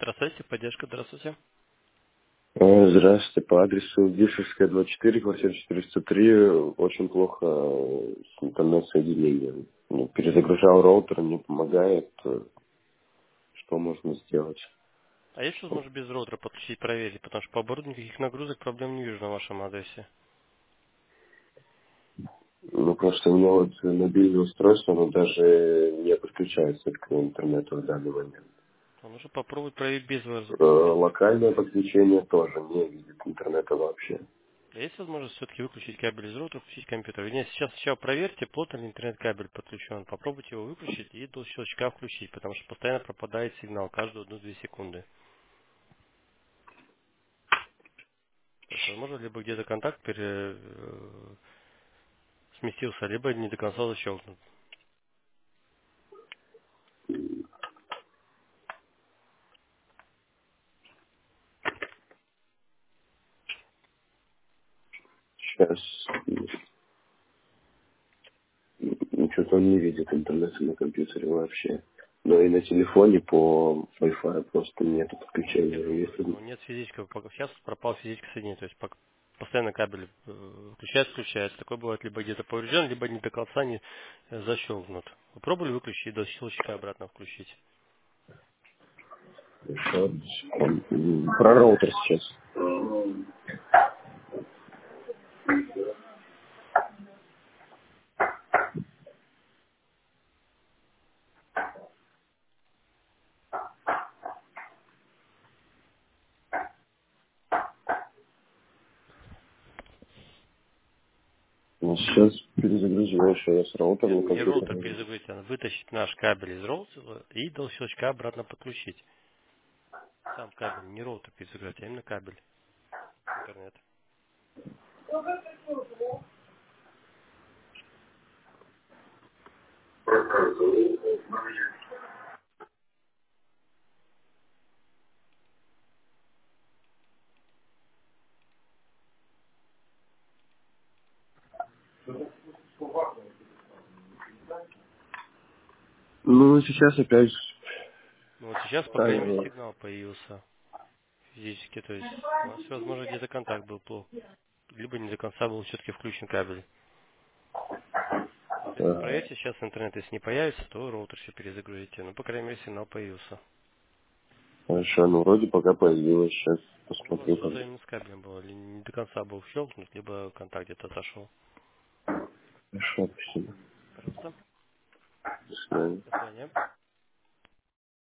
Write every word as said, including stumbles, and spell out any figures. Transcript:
Здравствуйте, поддержка, здравствуйте. Э, Здравствуйте, по адресу Вишевская, двадцать четыре, квартира четыреста три. Очень плохо э, с интернет-соединением. Ну, перезагружал роутер, не помогает. Э, Что можно сделать? А есть возможность без роутера подключить, проверить, потому что по оборудованию никаких нагрузок проблем не вижу на вашем адресе. Ну, просто у меня вот мобильное устройство, оно даже не подключается к интернету в данный момент. То нужно попробовать проверить без, воз- Э, без... Локальное подключение тоже не видит интернета вообще. А есть возможность все-таки выключить кабель из роутера, включить компьютер? Нет, сейчас сначала проверьте, плотно ли интернет-кабель подключен. Попробуйте его выключить и до щелчка включить, потому что постоянно пропадает сигнал каждую одну-две секунды. То есть, возможно, либо где-то контакт пере... э, сместился, либо не до конца защелкнут. Сейчас что-то он не видит интернета на компьютере вообще. Но и на телефоне по Wi-Fi просто нет Ну, я подключения. говорю, Если ну, нет физического, пока сейчас пропал физическое соединение, то есть пок- постоянно кабель э, включается, включается. Такое бывает либо где-то поврежден, либо не до конца не э, защелкнут. Попробовали выключить и до щелчка обратно включить. Еще секунду. Про роутер сейчас. Ну, сейчас перезагрузил еще раз роутер Нет, на не роутер компьютере. перезагрузить, а вытащить наш кабель из роутера и до щелчка обратно подключить. Сам кабель, не роутер перезагрузить, а именно кабель интернет. Ну, сейчас опять Ну вот сейчас, по крайней мере, ставил. сигнал появился физически, то есть у нас, возможно, где-то контакт был плохо, либо не до конца был все-таки включен кабель. Если Ага. проверьте сейчас интернет, если не появится, то роутер еще перезагрузите. Ну, по крайней мере, сигнал появился. Хорошо, ну вроде пока появилось. Сейчас Ну, у вас посмотрю. Как... что-то именно с кабелем было. Или не до конца был щелкнут, либо контакт где-то отошел. Хорошо, спасибо. Пожалуйста. До свидания. До свидания.